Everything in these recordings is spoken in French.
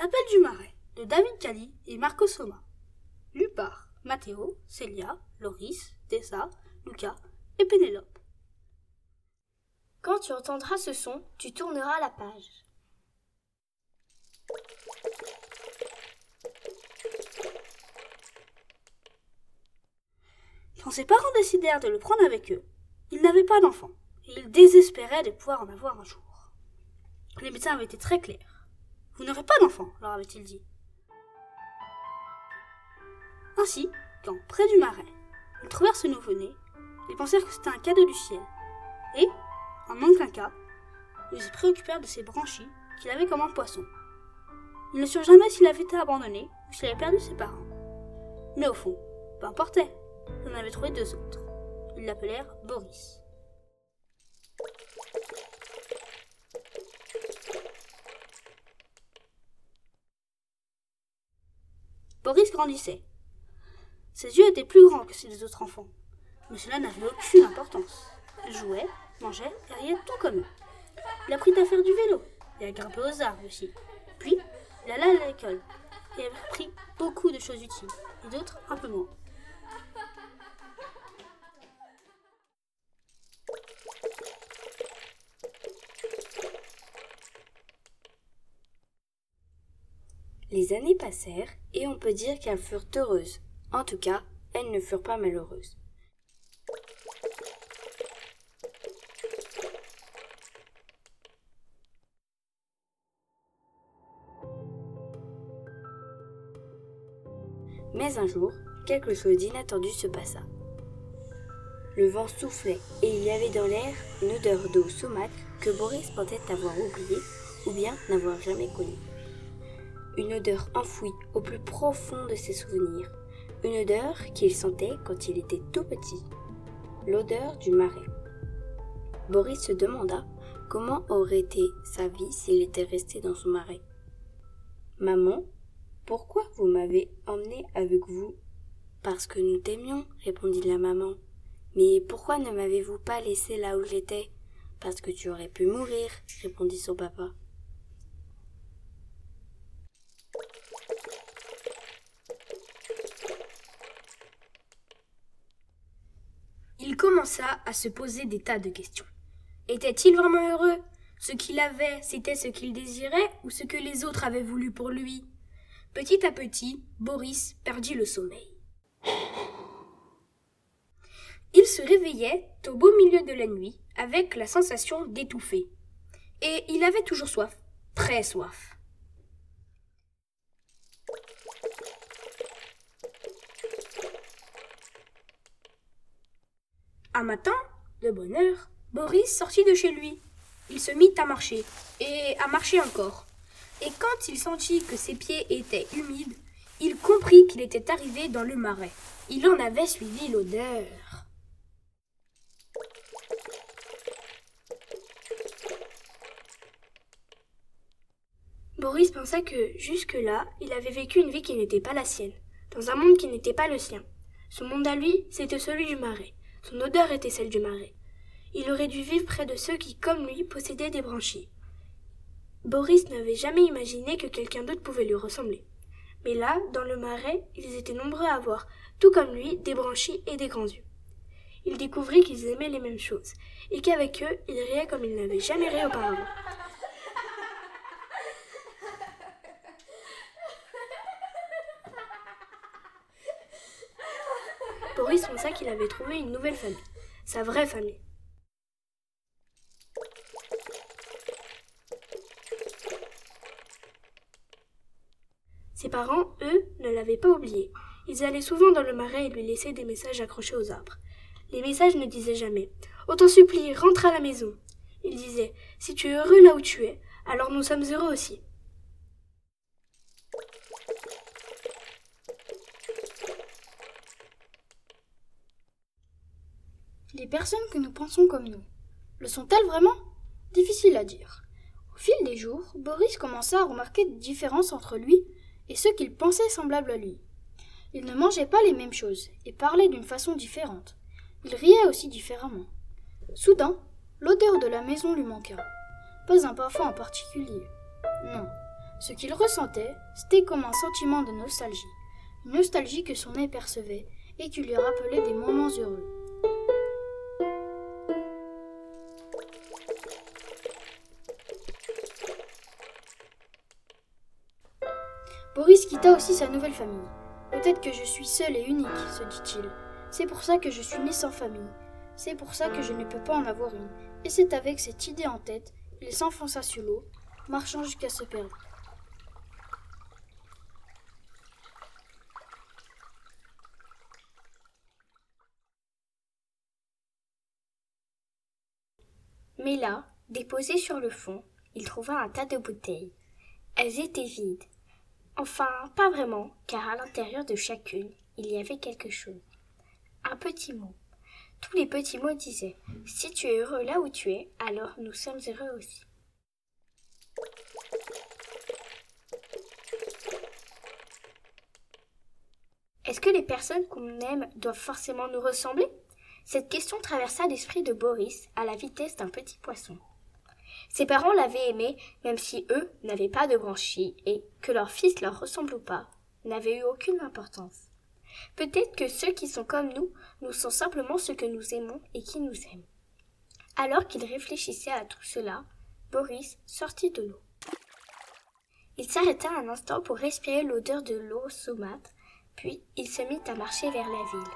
L'appel du marais de David Cali et Marco Soma. Lu par Matteo, Célia, Loris, Tessa, Lucas et Pénélope. Quand tu entendras ce son, tu tourneras la page. Quand ses parents décidèrent de le prendre avec eux, ils n'avaient pas d'enfant et ils désespéraient de pouvoir en avoir un jour. Les médecins avaient été très clairs. « Vous n'aurez pas d'enfant », leur avait-il dit. Ainsi, quand, près du marais, ils trouvèrent ce nouveau-né, ils pensèrent que c'était un cadeau du ciel. Et, en aucun cas, ils se préoccupèrent de ses branchies qu'il avait comme un poisson. Ils ne surent jamais s'il avait été abandonné ou s'il avait perdu ses parents. Mais au fond, peu importait, ils en avaient trouvé deux autres. Ils l'appelèrent Boris. Boris grandissait. Ses yeux étaient plus grands que ceux des autres enfants, mais cela n'avait aucune importance. Il jouait, mangeait et riait tout comme eux. Il apprit à faire du vélo et à grimper aux arbres aussi. Puis, il alla à l'école et avait appris beaucoup de choses utiles, et d'autres un peu moins. Les années passèrent et on peut dire qu'elles furent heureuses. En tout cas, elles ne furent pas malheureuses. Mais un jour, quelque chose d'inattendu se passa. Le vent soufflait et il y avait dans l'air une odeur d'eau saumâtre que Boris pensait avoir oubliée ou bien n'avoir jamais connue. Une odeur enfouie au plus profond de ses souvenirs, une odeur qu'il sentait quand il était tout petit, l'odeur du marais. Boris se demanda comment aurait été sa vie s'il était resté dans son marais. « Maman, pourquoi vous m'avez emmené avec vous ?»« Parce que nous t'aimions, répondit la maman. Mais pourquoi ne m'avez-vous pas laissé là où j'étais ? Parce que tu aurais pu mourir, répondit son papa. Il commença à se poser des tas de questions. Était-il vraiment heureux ? Ce qu'il avait, c'était ce qu'il désirait ou ce que les autres avaient voulu pour lui ? Petit à petit, Boris perdit le sommeil. Il se réveillait au beau milieu de la nuit avec la sensation d'étouffer. Et il avait toujours soif, très soif. Un matin, de bonne heure, Boris sortit de chez lui. Il se mit à marcher, et à marcher encore. Et quand il sentit que ses pieds étaient humides, il comprit qu'il était arrivé dans le marais. Il en avait suivi l'odeur. Boris pensa que, jusque-là, il avait vécu une vie qui n'était pas la sienne, dans un monde qui n'était pas le sien. Son monde à lui, c'était celui du marais. Son odeur était celle du marais. Il aurait dû vivre près de ceux qui, comme lui, possédaient des branchies. Boris n'avait jamais imaginé que quelqu'un d'autre pouvait lui ressembler. Mais là, dans le marais, ils étaient nombreux à avoir, tout comme lui, des branchies et des grands yeux. Il découvrit qu'ils aimaient les mêmes choses, et qu'avec eux, ils riaient comme ils n'avaient jamais ri auparavant. Boris pensa qu'il avait trouvé une nouvelle famille, sa vraie famille. Ses parents, eux, ne l'avaient pas oublié. Ils allaient souvent dans le marais et lui laissaient des messages accrochés aux arbres. Les messages ne disaient jamais « On t'en supplie, rentre à la maison ». Ils disaient « Si tu es heureux là où tu es, alors nous sommes heureux aussi ». Les personnes que nous pensons comme nous, le sont-elles vraiment ? Difficile à dire. Au fil des jours, Boris commença à remarquer des différences entre lui et ceux qu'il pensait semblables à lui. Il ne mangeait pas les mêmes choses et parlait d'une façon différente. Il riait aussi différemment. Soudain, l'odeur de la maison lui manqua. Pas un parfum en particulier. Non, Ce qu'il ressentait, c'était comme un sentiment de nostalgie. Une nostalgie que son œil percevait et qui lui rappelait des moments heureux. Boris quitta aussi sa nouvelle famille. Peut-être que je suis seul et unique, se dit-il. C'est pour ça que je suis né sans famille. C'est pour ça que je ne peux pas en avoir une. Et c'est avec cette idée en tête, il s'enfonça sous l'eau, marchant jusqu'à se perdre. Mais là, déposé sur le fond, il trouva un tas de bouteilles. Elles étaient vides. Enfin, pas vraiment, car à l'intérieur de chacune, il y avait quelque chose. Un petit mot. Tous les petits mots disaient « Si tu es heureux là où tu es, alors nous sommes heureux aussi. » Est-ce que les personnes qu'on aime doivent forcément nous ressembler ? Cette question traversa l'esprit de Boris à la vitesse d'un petit poisson. Ses parents l'avaient aimé, même si eux n'avaient pas de branchies et que leur fils leur ressemble ou pas, n'avait eu aucune importance. Peut-être que ceux qui sont comme nous sont simplement ceux que nous aimons et qui nous aiment. Alors qu'il réfléchissait à tout cela, Boris sortit de l'eau. Il s'arrêta un instant pour respirer l'odeur de l'eau saumâtre, puis il se mit à marcher vers la ville.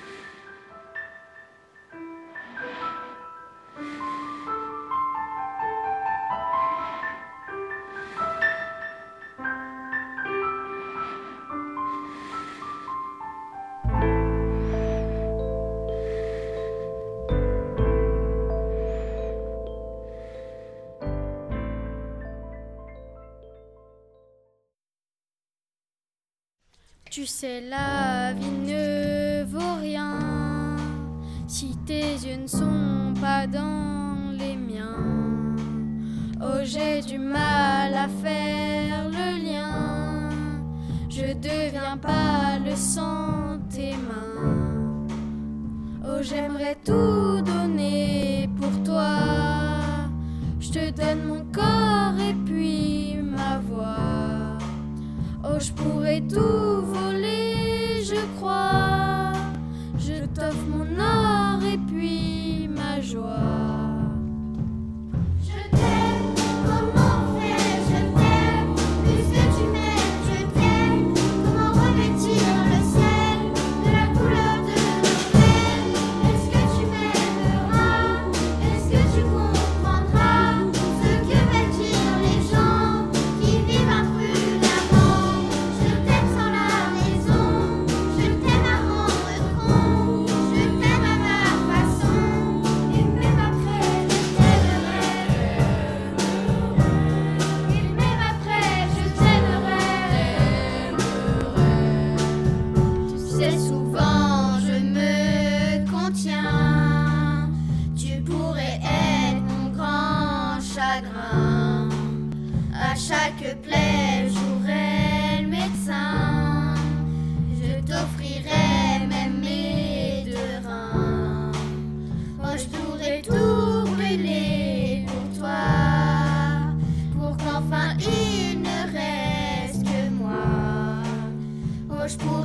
Tu sais, la vie ne vaut rien si tes yeux ne sont pas dans les miens. Oh, j'ai du mal à faire le lien. Je deviens pâle sans tes mains. Oh, j'aimerais tout donner pour toi. Je te donne mon corps et puis ma voix. Oh, je pourrais tout voler, je crois. Je t'offre mon or et puis ma joie. Je t'aime, comment faire, je t'aime. Puisque tu m'aimes, je t'aime. Comment revêtir le ciel de la couleur de nos peines? Est-ce que tu m'aimeras? Est-ce que tu comprendras ce que veulent dire les gens qui vivent imprudemment? Je t'aime sans la raison, je t'aime avant et con. Je t'aime à ma façon, et même après je t'aimerai. Et même après je t'aimerai. Tu sais, souvent je me contiens. Tu pourrais être mon grand chagrin. À chaque plaie j'aurai le médecin. Je t'offrirai même mes deux reins. Oh, je pourrais tout brûler pour toi, pour qu'enfin il ne reste que moi. Oh, je pourrais